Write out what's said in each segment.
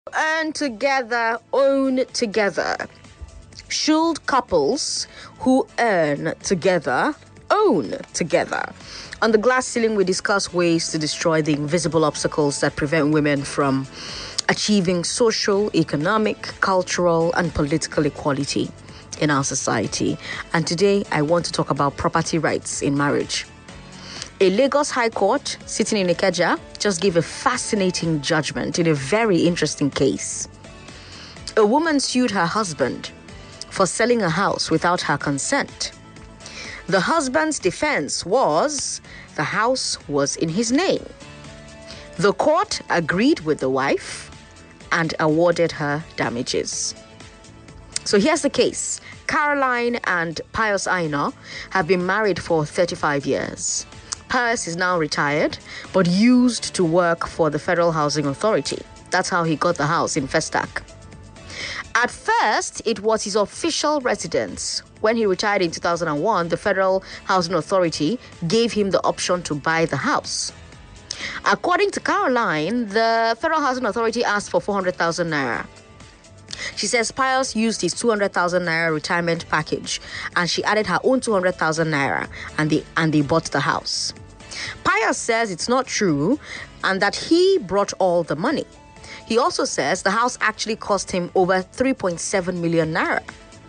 earn together, own together. Should couples who earn together own together? On the glass ceiling, we discuss ways to destroy the invisible obstacles that prevent women from achieving social, economic, cultural, and political equality in our society. And today, I want to talk about property rights in marriage. A Lagos High Court sitting in Ikeja just gave a fascinating judgment in a very interesting case. A woman sued her husband for selling a house without her consent. The husband's defense was the house was in his name. The court agreed with the wife and awarded her damages. So here's the case. Caroline and Pius Aina have been married for 35 years. Pius is now retired, but used to work for the Federal Housing Authority. That's how he got the house in Festac. At first, it was his official residence. When he retired in 2001, the Federal Housing Authority gave him the option to buy the house. According to Caroline, the Federal Housing Authority asked for 400,000 naira. She says Pius used his 200,000 naira retirement package and she added her own 200,000 naira and they bought the house. Pius says it's not true and that he brought all the money. He also says the house actually cost him over 3.7 million naira.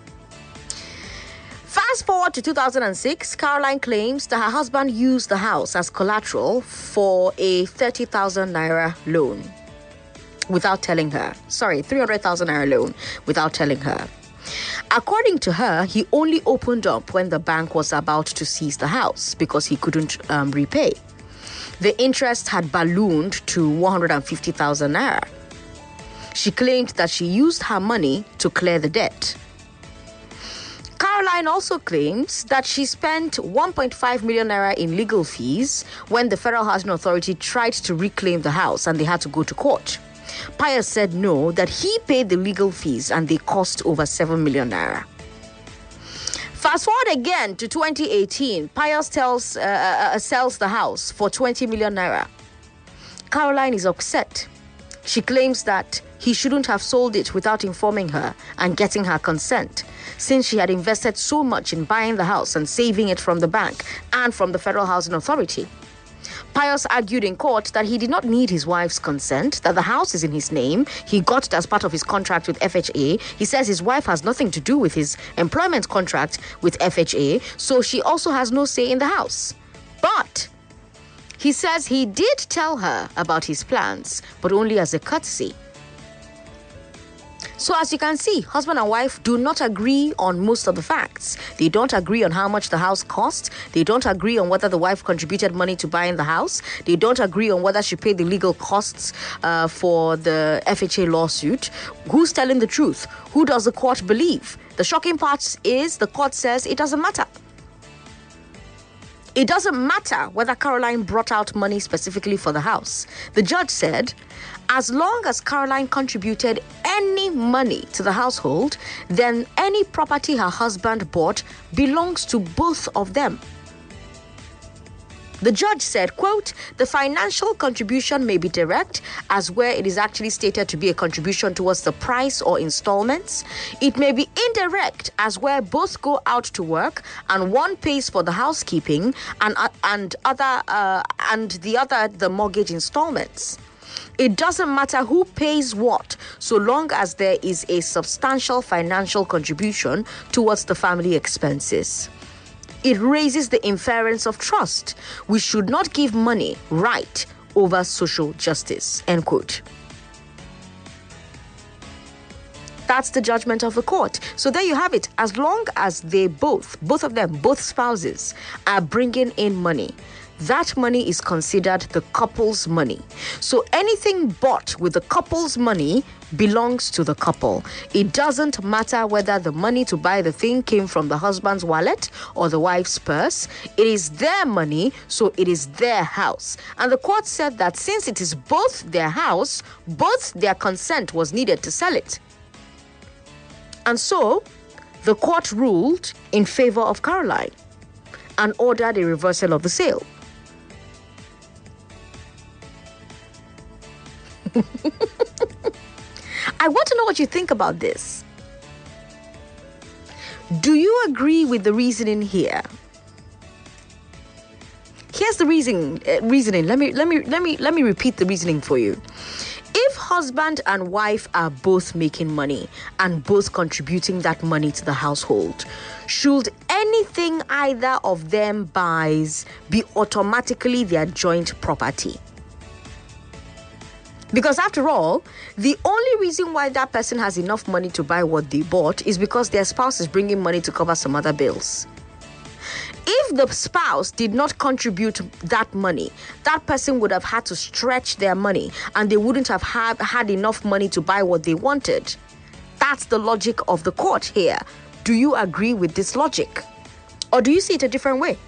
Fast forward to 2006, Caroline claims that her husband used the house as collateral for a 30,000 naira loan without telling her. 300,000 naira loan without telling her. According to her, he only opened up when the bank was about to seize the house because he couldn't repay. The interest had ballooned to 150,000 naira. She claimed that she used her money to clear the debt. Caroline also claims that she spent 1.5 million naira in legal fees when the Federal Housing Authority tried to reclaim the house and they had to go to court. Pius said no, that he paid the legal fees and they cost over 7 million naira. Fast forward again to 2018, Pius sells the house for 20 million naira. Caroline is upset. She claims that he shouldn't have sold it without informing her and getting her consent, since she had invested so much in buying the house and saving it from the bank and from the Federal Housing Authority. Pius argued in court that he did not need his wife's consent, that the house is in his name. He got it as part of his contract with FHA. He says his wife has nothing to do with his employment contract with FHA, so she also has no say in the house. But he says he did tell her about his plans, but only as a courtesy. So as you can see, husband and wife do not agree on most of the facts. They don't agree on how much the house cost. They don't agree on whether the wife contributed money to buying the house. They don't agree on whether she paid the legal costs for the FHA lawsuit. Who's telling the truth? Who does the court believe? The shocking part is the court says it doesn't matter. It doesn't matter whether Caroline brought out money specifically for the house. The judge said, as long as Caroline contributed any money to the household, then any property her husband bought belongs to both of them. The judge said, quote, the financial contribution may be direct, as where it is actually stated to be a contribution towards the price or installments. It may be indirect, as where both go out to work and one pays for the housekeeping and the other the mortgage installments. It doesn't matter who pays what, so long as there is a substantial financial contribution towards the family expenses. It raises the inference of trust. We should not give money right over social justice, end quote. That's the judgment of the court. So there you have it. As long as they both spouses are bringing in money, that money is considered the couple's money. So anything bought with the couple's money belongs to the couple. It doesn't matter whether the money to buy the thing came from the husband's wallet or the wife's purse. It is their money, so it is their house. And the court said that since it is both their house, both their consent was needed to sell it. And so the court ruled in favor of Caroline and ordered a reversal of the sale. I want to know what you think about this. Do you agree with the reasoning here? Here's the reasoning. Let me repeat the reasoning for you. If husband and wife are both making money and both contributing that money to the household, should anything either of them buys be automatically their joint property? Because after all, the only reason why that person has enough money to buy what they bought is because their spouse is bringing money to cover some other bills. If the spouse did not contribute that money, that person would have had to stretch their money and they wouldn't have had enough money to buy what they wanted. That's the logic of the court here. Do you agree with this logic? Or do you see it a different way?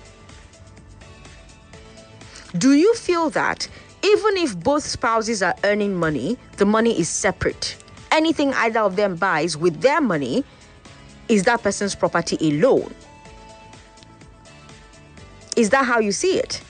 Do you feel that even if both spouses are earning money, the money is separate? Anything either of them buys with their money is that person's property alone. Is that how you see it?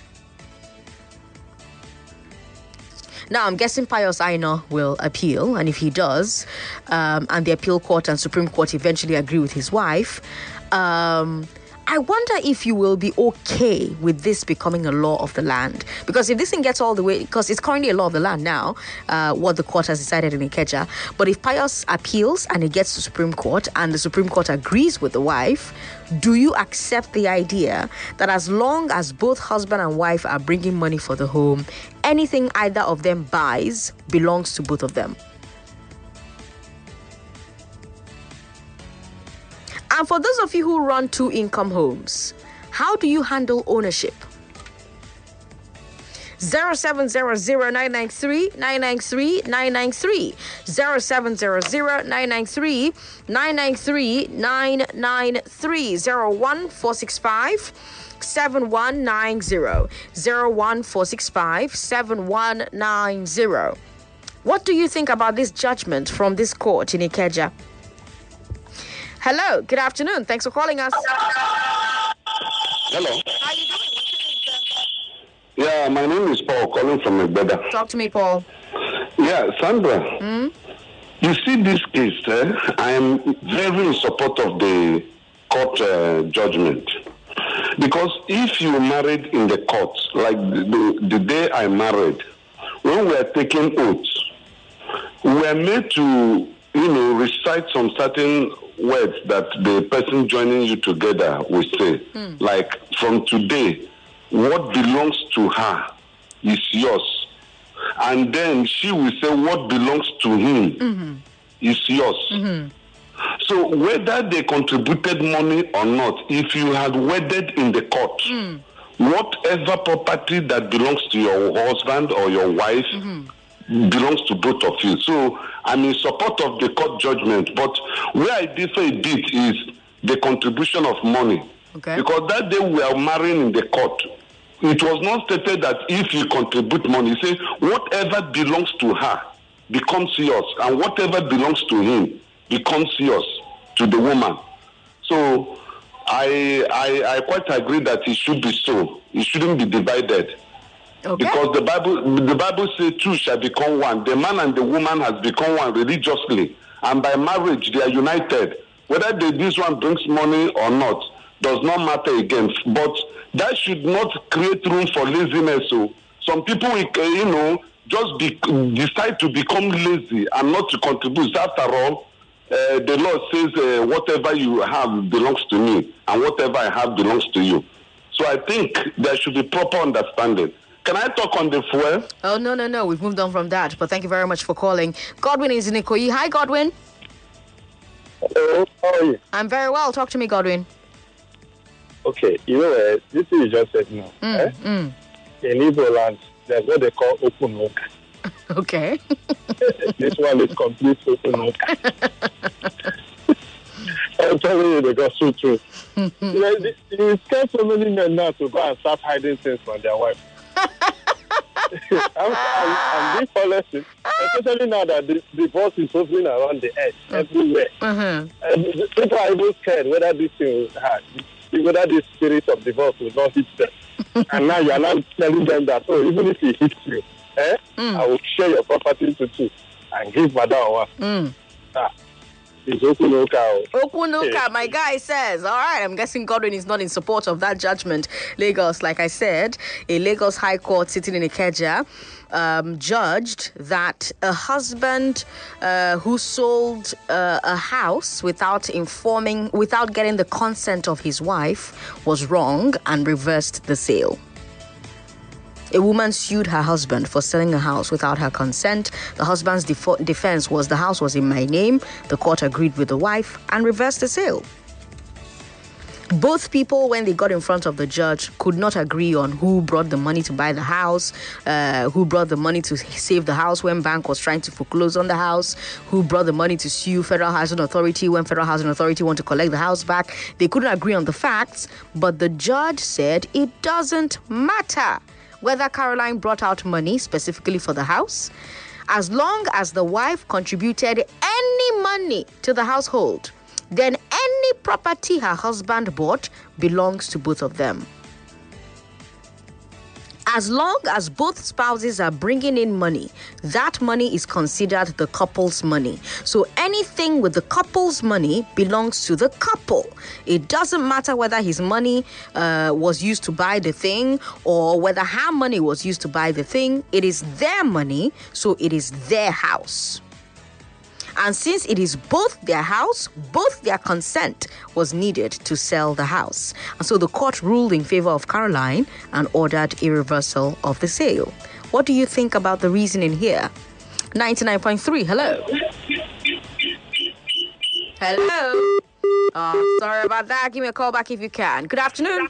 Now, I'm guessing Pius Aina will appeal, and if he does, and the appeal court and Supreme Court eventually agree with his wife, I wonder if you will be okay with this becoming a law of the land. Because if this thing gets all the way, because it's currently a law of the land now, what the court has decided in Ikeja, but if Pius appeals and it gets to Supreme Court and the Supreme Court agrees with the wife, do you accept the idea that as long as both husband and wife are bringing money for the home, anything either of them buys belongs to both of them? And for those of you who run two-income homes, how do you handle ownership? 0700-993-993-993 0700-993-993-993 01465-7190 01465-7190. What do you think about this judgment from this court in Ikeja? Hello, good afternoon. Thanks for calling us. Hello. How are you doing? Yeah, my name is Paul, calling from Igbeda. Talk to me, Paul. Yeah, Sandra. You see this case, I am very in support of the court judgment. Because if you married in the court, like the day I married, when we are taking oaths, we were made to, recite some certain words that the person joining you together will say. Like, from today, what belongs to her is yours. And then she will say what belongs to him is yours. So whether they contributed money or not, if you had wedded in the court, whatever property that belongs to your husband or your wife belongs to both of you. So I'm in support of the court judgment, but where I differ a bit is the contribution of money. Okay. Because that day we are marrying in the court, it was not stated that if you contribute money, say whatever belongs to her becomes yours, and whatever belongs to him becomes yours, to the woman. So I quite agree that it should be so. It shouldn't be divided. Okay. Because the Bible says two shall become one. The man and the woman has become one religiously, and by marriage they are united. Whether this one brings money or not does not matter again. But that should not create room for laziness. So some people, just decide to become lazy and not to contribute. After all, the Lord says whatever you have belongs to me, and whatever I have belongs to you. So I think there should be proper understanding. Can I talk on the fuel? Oh, no. We've moved on from that. But thank you very much for calling. Godwin is in Ikoyi. Hi, Godwin. Hello, how are you? I'm very well. Talk to me, Godwin. Okay, this thing you just said now. In Igbo land, there's what they call open work. Okay. This one is complete open work. I'm telling you the gospel truth. You scare so many men now to go and start hiding things from their wife. I'm being honest, especially now that the divorce is hovering around the edge everywhere. And people are even scared whether this spirit of divorce will not hit them. And now you're not telling them that, even if he hits you, I will share your property to two and give Madam one. It's Okunoka. Okunoka, my guy says. All right, I'm guessing Godwin is not in support of that judgment. Lagos, like I said, a Lagos High Court sitting in Ikeja judged that a husband who sold a house without getting the consent of his wife was wrong and reversed the sale. A woman sued her husband for selling a house without her consent. The husband's defense was the house was in my name. The court agreed with the wife and reversed the sale. Both people, when they got in front of the judge, could not agree on who brought the money to buy the house, who brought the money to save the house when bank was trying to foreclose on the house, who brought the money to sue Federal Housing Authority when Federal Housing Authority want to collect the house back. They couldn't agree on the facts, but the judge said it doesn't matter whether Caroline brought out money specifically for the house, as long as the wife contributed any money to the household, then any property her husband bought belongs to both of them. As long as both spouses are bringing in money, that money is considered the couple's money. So anything with the couple's money belongs to the couple. It doesn't matter whether his money was used to buy the thing or whether her money was used to buy the thing. It is their money, so it is their house. And since it is both their house, both their consent was needed to sell the house. And so the court ruled in favor of Caroline and ordered a reversal of the sale. What do you think about the reasoning here? 99.3, hello. Hello. Oh, sorry about that. Give me a call back if you can. Good afternoon.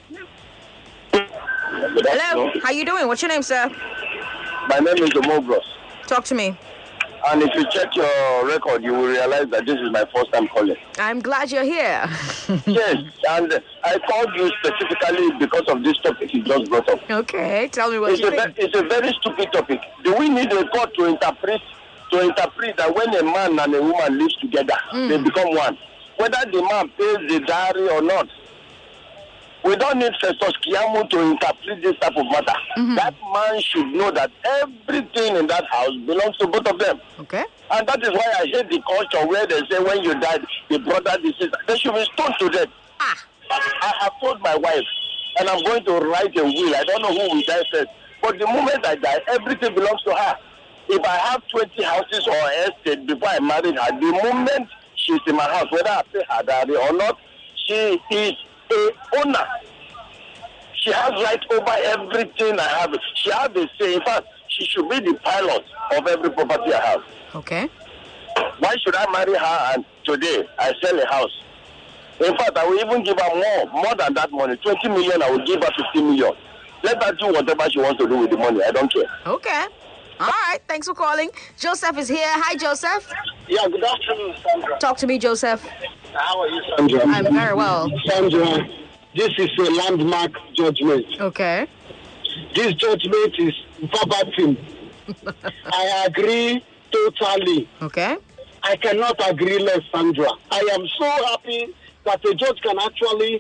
Hello. How you doing? What's your name, sir? My name is Omogros. Talk to me. And if you check your record, you will realize that this is my first time calling. I'm glad you're here. Yes, and I called you specifically because of this topic you just brought up. Okay, tell me what you think. It's a very stupid topic. Do we need a court to interpret that when a man and a woman live together, they become one? Whether the man pays the dowry or not. We don't need Festus Kiamu to interpret this type of matter. That man should know that everything in that house belongs to both of them. Okay. And that is why I hate the culture where they say when you died, the brother, the sister, they should be stoned to death. I have told my wife, and I'm going to write a will. I don't know who will die first. But the moment I die, everything belongs to her. If I have 20 houses or estate before I married her, the moment she's in my house, whether I pay her dowry or not, she is a owner. She has right over everything I have. She has a say. In fact, she should be the pilot of every property I have. Okay. Why should I marry her and today I sell a house? In fact, I will even give her more than that money. 20 million, I will give her 15 million. Let her do whatever she wants to do with the money. I don't care. Okay. All right. Thanks for calling. Joseph is here. Hi, Joseph. Yeah, good afternoon, Sandra. Talk to me, Joseph. How are you, Sandra? I'm very well. Sandra, this is a landmark judgment. Okay. This judgment is verbatim. I agree totally. Okay. I cannot agree less, Sandra. I am so happy that a judge can actually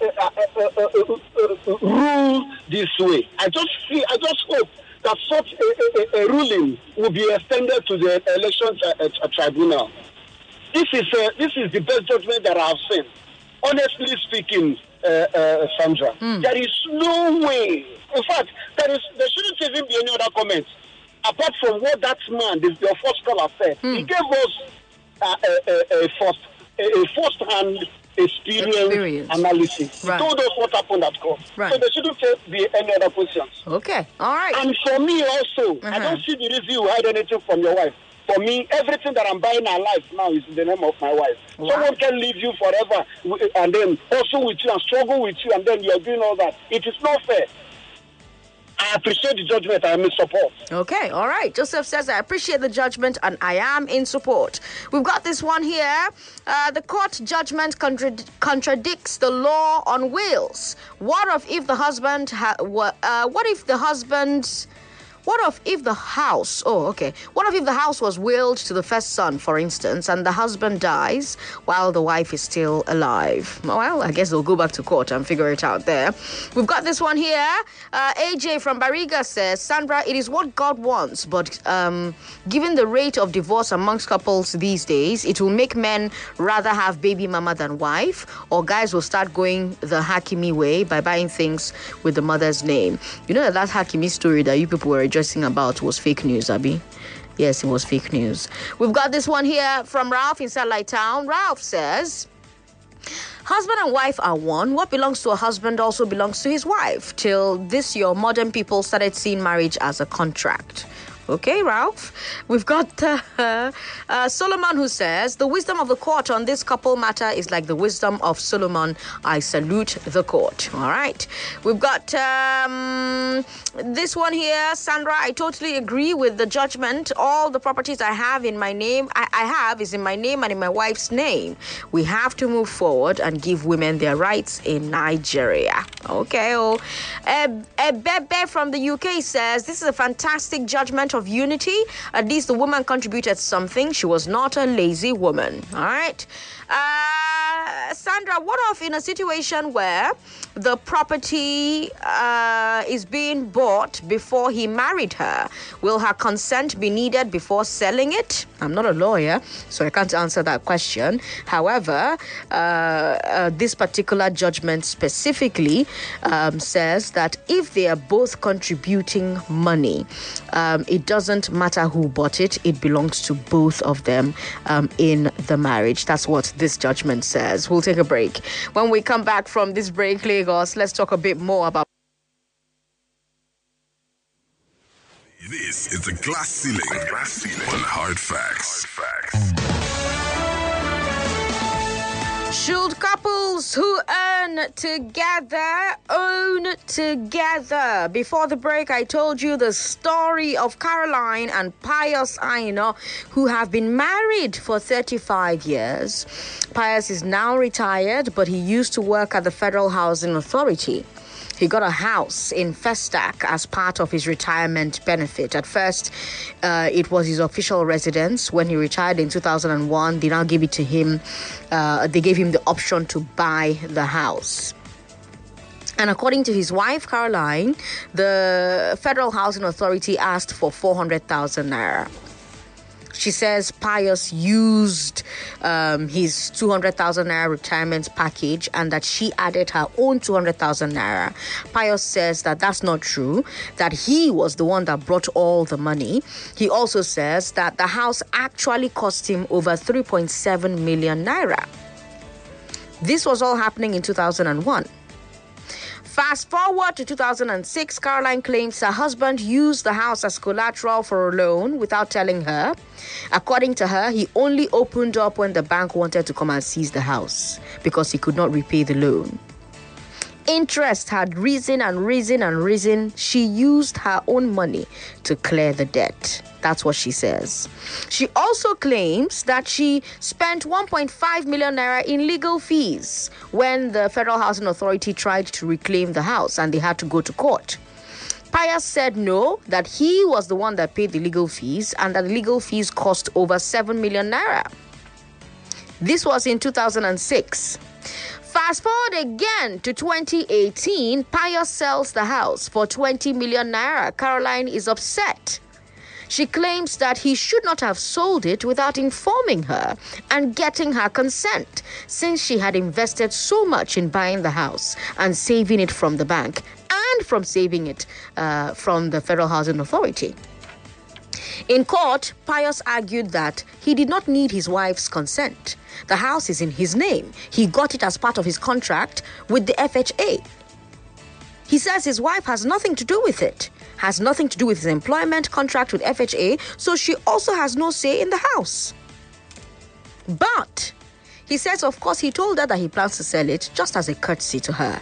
rule this way. I just hope that such a ruling will be extended to the elections tribunal. This is the best judgment that I have seen. Honestly speaking, Sandra, there is no way. In fact, there shouldn't even be any other comments apart from what that man, your first caller, said. He gave us a first-hand experience analysis. Right. He told us what happened at court. Right. So there shouldn't be any other questions. Okay. All right. And for me also, I don't see the reason you hide anything from your wife. For me, everything that I'm buying in life now is in the name of my wife. Wow. Someone can leave you forever and then also with you and struggle with you and then you're doing all that. It is not fair. I appreciate the judgment. I am in support. Okay, all right. Joseph says, I appreciate the judgment and I am in support. We've got this one here. The court judgment contradicts the law on wills. What if the husband What if the house, what if the house was willed to the first son, for instance, and the husband dies while the wife is still alive? Well, I guess they'll go back to court and figure it out there. We've got this one here. AJ from Bariga says, Sandra, it is what God wants, but given the rate of divorce amongst couples these days, it will make men rather have baby mama than wife, or guys will start going the Hakimi way by buying things with the mother's name. You know that Hakimi story that you people were addressing about was fake news, Abby? Yes, it was fake news. We've got this one here from Ralph in Satellite Town. Ralph says, husband and wife are one. What belongs to a husband also belongs to his wife. Till this year, modern people started seeing marriage as a contract. Okay, Ralph. We've got Solomon, who says, the wisdom of the court on this couple matter is like the wisdom of Solomon. I salute the court. All right. We've got this one here. Sandra, I totally agree with the judgment. All the properties I have in my name, I have is in my name and in my wife's name. We have to move forward and give women their rights in Nigeria. Okay. Ebebe from the UK says, this is a fantastic judgment of unity. At least the woman contributed something. She was not a lazy woman. All right. Sandra, what if in a situation where the property is being bought before he married her? Will her consent be needed before selling it? I'm not a lawyer, so I can't answer that question. However, this particular judgment specifically says that if they are both contributing money, it doesn't matter who bought it. It belongs to both of them in the marriage. That's what this judgment says. We'll take a break. When we come back from this break, Lagos, let's talk a bit more about. This is the Glass Ceiling on Hard Facts. Should couples who earn together own together? Before the break, I told you the story of Caroline and Pius Aina, who have been married for 35 years. Pius is now retired, but he used to work at the Federal Housing Authority. He got a house in Festac as part of his retirement benefit. At first, it was his official residence. When he retired in 2001, they now gave it to him. They gave him the option to buy the house. And according to his wife, Caroline, the Federal Housing Authority asked for 400,000 naira. She says Pius used his 200,000 naira retirement package and that she added her own 200,000 naira. Pius says that that's not true, that he was the one that brought all the money. He also says that the house actually cost him over 3.7 million naira. This was all happening in 2001. Fast forward to 2006, Caroline claims her husband used the house as collateral for a loan without telling her. According to her, he only opened up when the bank wanted to come and seize the house because he could not repay the loan. Interest had risen and risen and risen. She used her own money to clear the debt. That's what she says. She also claims that she spent 1.5 million naira in legal fees when the Federal Housing Authority tried to reclaim the house and they had to go to court. Pius said no, that he was the one that paid the legal fees and that the legal fees cost over 7 million naira. This was in 2006. Fast forward again to 2018, Pius sells the house for 20 million naira. Caroline is upset. She claims that he should not have sold it without informing her and getting her consent, since she had invested so much in buying the house and saving it from the bank and from saving it from the Federal Housing Authority. In court, Pius argued that he did not need his wife's consent. The house is in his name. He got it as part of his contract with the FHA. He says his wife has nothing to do with it, has nothing to do with his employment contract with FHA, so she also has no say in the house. But he says, of course, he told her that he plans to sell it just as a courtesy to her.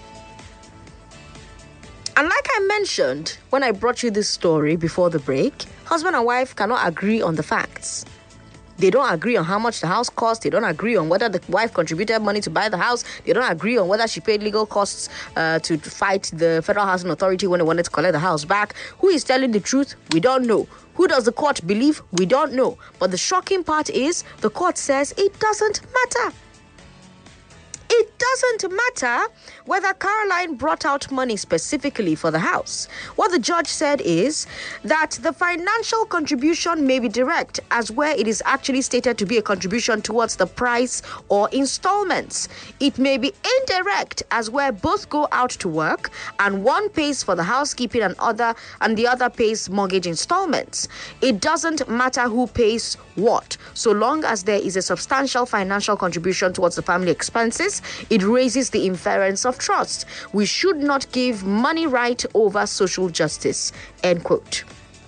And like I mentioned when I brought you this story before the break, husband and wife cannot agree on the facts. They don't agree on how much the house costs. They don't agree on whether the wife contributed money to buy the house. They don't agree on whether she paid legal costs to fight the Federal Housing Authority when they wanted to collect the house back. Who is telling the truth? We don't know. Who does the court believe? We don't know. But the shocking part is the court says it doesn't matter. It doesn't matter whether Caroline brought out money specifically for the house. What the judge said is that the financial contribution may be direct, as where it is actually stated to be a contribution towards the price or installments. It may be indirect, as where both go out to work and one pays for the housekeeping and the other pays mortgage installments. It doesn't matter who pays what, so long as there is a substantial financial contribution towards the family expenses. It raises the inference of trust. We should not give money right over social justice. End quote.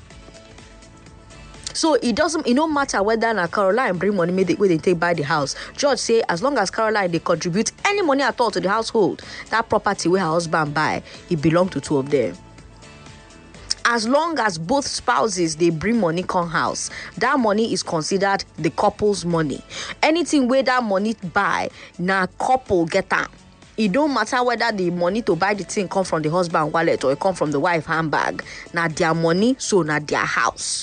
So it don't matter whether Caroline bring money when they take by the house. Judge say as long as Caroline they contribute any money at all to the household, that property where her husband buy, it belong to two of them. As long as both spouses they bring money come house, that money is considered the couple's money. Anything where that money buy, na couple get am. It don't matter whether the money to buy the thing come from the husband wallet or it come from the wife handbag. Na their money, so na their house.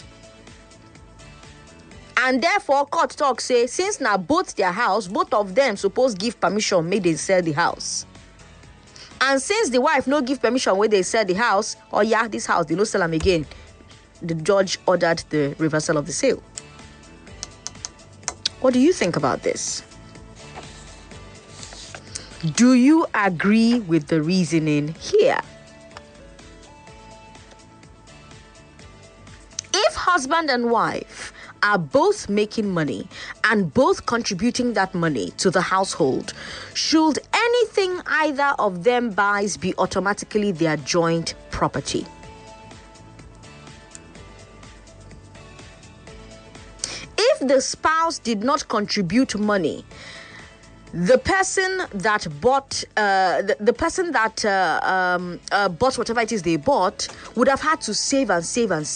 And therefore, court talk say since na both their house, both of them suppose give permission make they sell the house. And since the wife no give permission when they sell the house, this house, they no sell them again, the judge ordered the reversal of the sale. What do you think about this? Do you agree with the reasoning here? If husband and wife are both making money and both contributing that money to the household, should anything either of them buys be automatically their joint property? If the spouse did not contribute money, the person that bought bought whatever it is they bought would have had to save and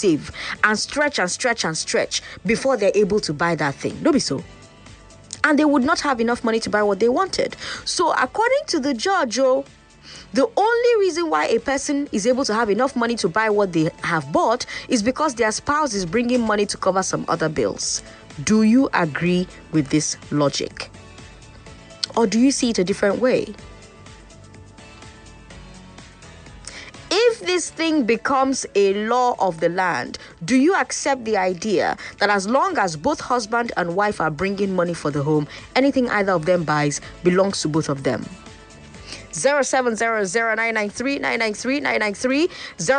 stretch before they're able to buy that thing. Don't be so. And they would not have enough money to buy what they wanted. So according to the judge, the only reason why a person is able to have enough money to buy what they have bought is because their spouse is bringing money to cover some other bills. Do you agree with this logic? Or do you see it a different way? If this thing becomes a law of the land, do you accept the idea that as long as both husband and wife are bringing money for the home, anything either of them buys belongs to both of them? 0700-993-993-993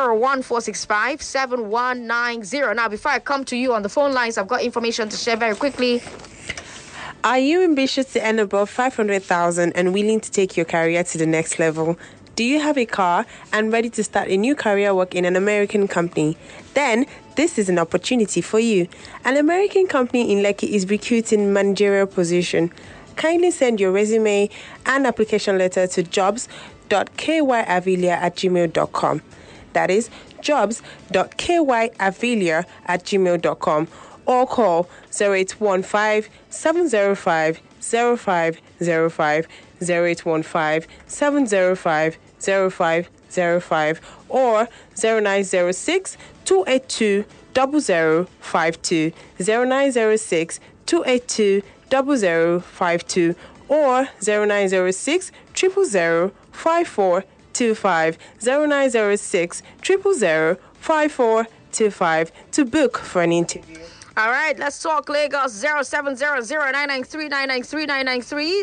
01465-7190. Now, before I come to you on the phone lines, I've got information to share very quickly. Are you ambitious to earn above 500,000 and willing to take your career to the next level? Do you have a car and ready to start a new career work in an American company? Then, this is an opportunity for you. An American company in Lekki is recruiting managerial position. Kindly send your resume and application letter to jobs.kyavilia@gmail.com. That is jobs.kyavilia@gmail.com. Or call 0815-705-0505, 0815-705-0505, or 0906-282-0052, 0906-282-0052, or 0906-000-5425, 0906-000-5425 to book for an interview. All right, let's talk Lagos. 0700-993-993-993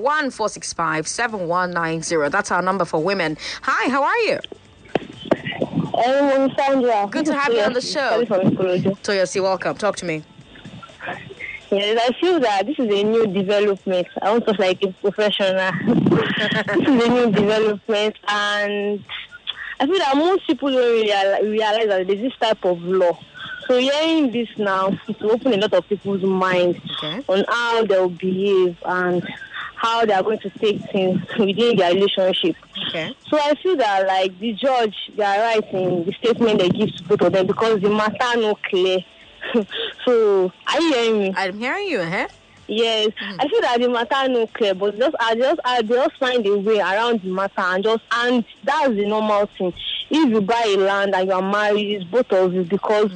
01465-7190. That's our number for women. Hi, how are you? I'm Sandra. Good to have you on the show. Toyosi, welcome. Talk to me. Yes, I feel that this is a new development. I want to like a professional. This is a new development, and I feel that most people don't realize that there's this type of law. So hearing this now, it will open a lot of people's minds on how they'll behave and how they're going to take things within their relationship. Okay. So I feel that like the judge, they are right in the statement they give to both of them because the matter no clear. So, are you hearing me? I'm hearing you, huh? Yes, I feel that the matter no clear, but I just find a way around the matter and that's the normal thing. If you buy a land and you are married, it's both of you because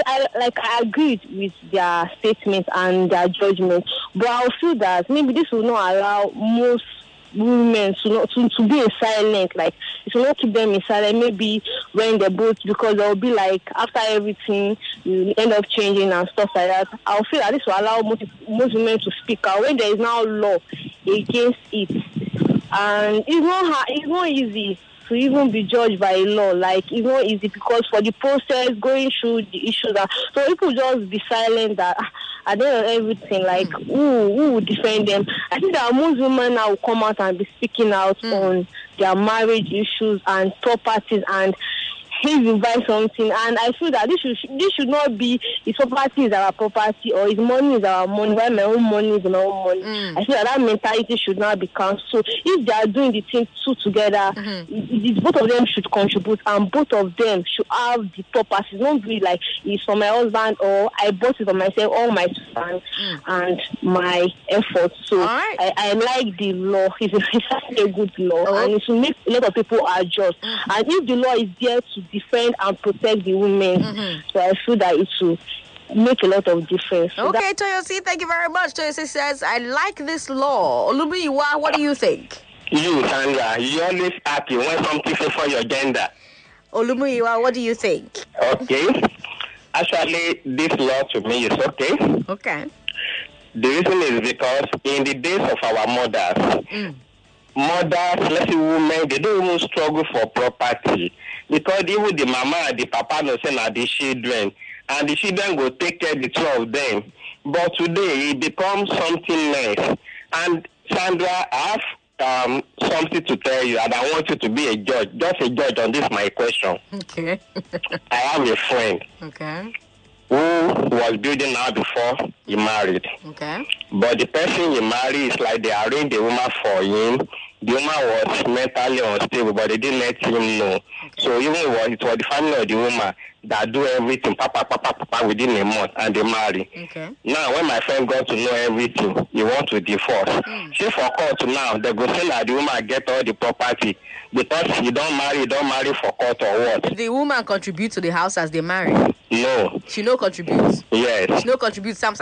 I agreed with their statement and their judgment, but I feel that maybe this will not allow most women to be in silent, like it will not keep them in silent. Maybe when they're both, because they'll be like after everything you end up changing and stuff like that. I'll feel that this will allow most women to speak out when there is now law against it, and it's not easy to even be judged by law. Like it's not easy because for the process going through the issues so people just be silent that at the end of everything, like who will defend them? I think that most women now will come out and be speaking out on their marriage issues and properties and if you buy something, and I feel that this should not be his property is our property or his money is our money, while my own money is my own money. I feel that mentality should not be cancelled. So if they are doing the thing two together, both of them should contribute and both of them should have the property. Not be like it's for my husband or I bought it for myself, all my son and my effort. So I like the law. It's actually a good law and it will make a lot of people adjust. And if the law is there to defend and protect the women, so I feel that it will make a lot of difference. So okay, Toyosi, thank you very much. Toyosi says, I like this law. Olumiyiwa, what do you think? You, Sandra, you always happy when something for your gender. Olumiyiwa, what do you think? Okay. Actually, this law to me is okay. Okay. The reason is because in the days of our mothers, let's say women, they don't even struggle for property because even the mama and the papa no say na the children, and the children go take care of the two of them. But today it becomes something less. And Sandra, I have something to tell you, and I want you to be a judge, just a judge on this my question. Okay. I have a friend. Okay. Who was building now before he married. Okay. But the person he married is like they arranged the woman for him. The woman was mentally unstable, but they didn't let him know. Okay. So even it was the family of the woman that do everything, papa, within a month, and they marry. Okay. Now, when my friend got to know everything, he wants to divorce. She for court now, they go say that the woman get all the property because you don't marry for court or what? The woman contribute to the house as they marry. No. She no contributes. Yes. She no contributes. Sam. No.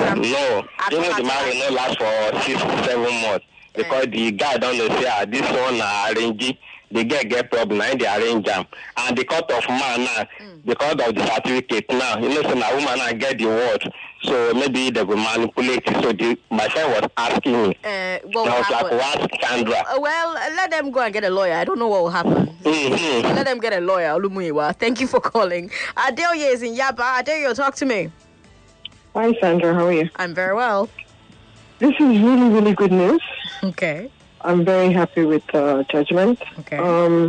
Even the marriage no last for 6 to 7 months. Because the guy don't know say this one arrange, the girl get problem and they arrange them. And the court of man now, because of the certificate now, you know, so now woman now get the word. So maybe they will manipulate it. So my friend was asking me. I was like, what, Sandra? Well, let them go and get a lawyer. I don't know what will happen. Let them get a lawyer, Olumiyiwa. Thank you for calling. Adeoye is in Yaba. Adeoye, talk to me. Hi, Sandra. How are you? I'm very well. This is really, really good news. Okay. I'm very happy with judgment. Okay.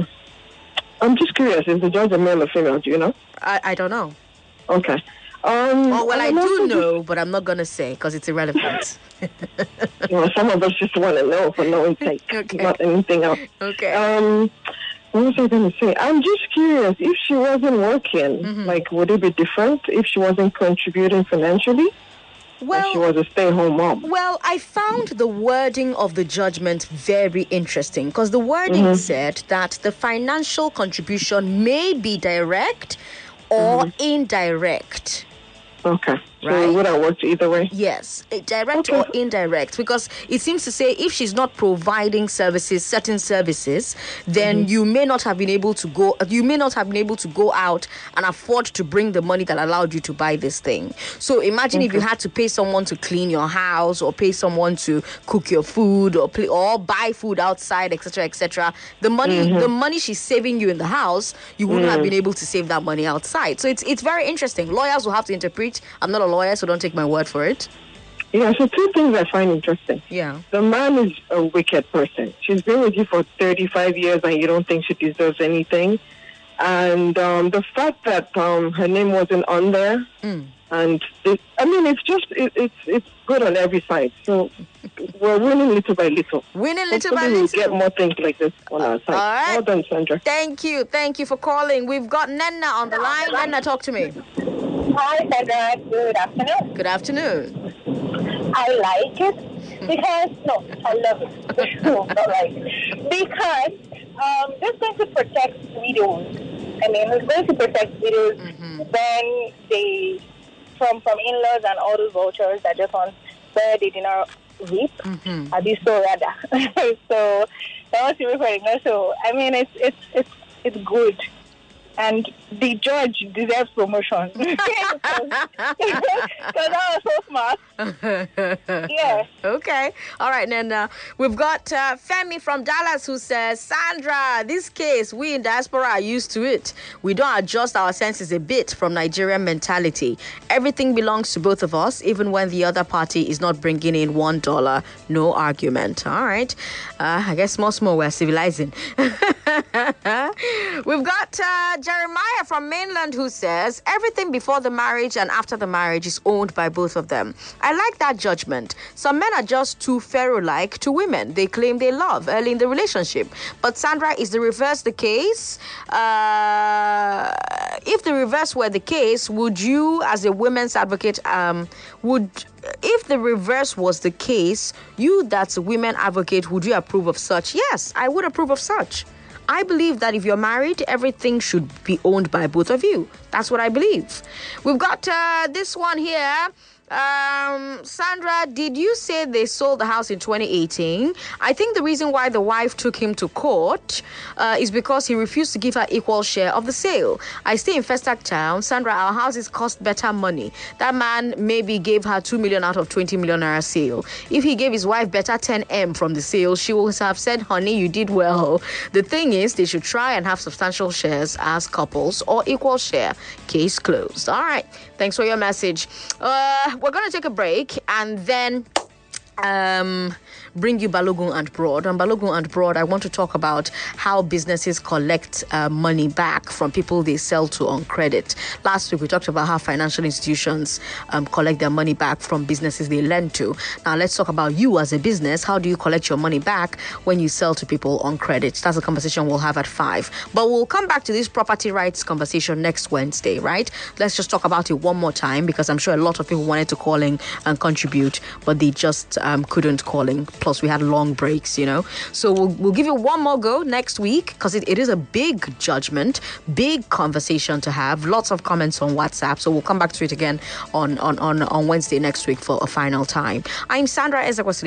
I'm just curious, is the judge a male or female? Do you know? I don't know. Okay. I do know, but I'm not going to say because it's irrelevant. Some of us just want to know for no sake, not anything else. Okay. What was I going to say? I'm just curious, if she wasn't working, like, would it be different if she wasn't contributing financially? Well, she was a stay-at-home mom. Well, I found the wording of the judgment very interesting because the wording said that the financial contribution may be direct or indirect. Okay. So Right? it would have worked either way? Yes, direct or indirect, because it seems to say if she's not providing certain services, then you may not have been able to go out and afford to bring the money that allowed you to buy this thing. So imagine if you had to pay someone to clean your house or pay someone to cook your food or buy food outside, etc. The money she's saving you in the house, you wouldn't have been able to save that money outside. So it's very interesting. Lawyers will have to interpret. I'm not a lawyer, so don't take my word for it. Yeah, so two things I find interesting. Yeah. The man is a wicked person. She's been with you for 35 years and you don't think she deserves anything. And the fact that her name wasn't on there, and it's good on every side. So we're winning little by little. Hopefully we'll get more things like this on our side. All right. Well done, Sandra. Thank you for calling. We've got Nenna on the line. Nenna, talk to me. Hi, Sandra. Good afternoon. Good afternoon. I like it because, no, I love it. No, not like it. Because this is going to protect widows. I mean, it's going to protect widows when they, from in-laws and all those vouchers that just on where they did not reap. I'll be so rather. So that was really very nice. So I mean, it's good. And the judge deserves promotion. Because I was so smart. Yeah. Okay. All right. Then we've got Femi from Dallas who says, Sandra, this case, we in diaspora are used to it. We don't adjust our senses a bit from Nigerian mentality. Everything belongs to both of us, even when the other party is not bringing in $1. No argument. All right. I guess small, we're civilizing. We've got Jeremiah from mainland who says everything before the marriage and after the marriage is owned by both of them. I like that judgment. Some men are just too pharaoh-like to women they claim they love early in the relationship. But Sandra, is the reverse the case? If the reverse were the case, would you, as a women's advocate, if the reverse was the case, you that's a women advocate, would you approve of such? Yes, I would approve of such. I believe that if you're married, everything should be owned by both of you. That's what I believe. We've got this one here. Sandra, did you say they sold the house in 2018? I think the reason why the wife took him to court is because he refused to give her equal share of the sale. I stay in Festac Town. Sandra, our houses cost better money. That man maybe gave her 2 million out of 20 million naira sale. If he gave his wife better 10M from the sale, she would have said, honey, you did well. The thing is, they should try and have substantial shares as couples or equal share. Case closed. All right. Thanks for your message. We're going to take a break and then bring you Balogun and Broad. On Balogun and Broad, I want to talk about how businesses collect money back from people they sell to on credit. Last week, we talked about how financial institutions collect their money back from businesses they lend to. Now, let's talk about you as a business. How do you collect your money back when you sell to people on credit? That's a conversation we'll have at 5. But we'll come back to this property rights conversation next Wednesday, right? Let's just talk about it one more time because I'm sure a lot of people wanted to call in and contribute, but they just couldn't call in. Plus, we had long breaks, So we'll give you one more go next week because it is a big judgment, big conversation to have. Lots of comments on WhatsApp. So we'll come back to it again on Wednesday next week for a final time. I'm Sandra Ezekwesili.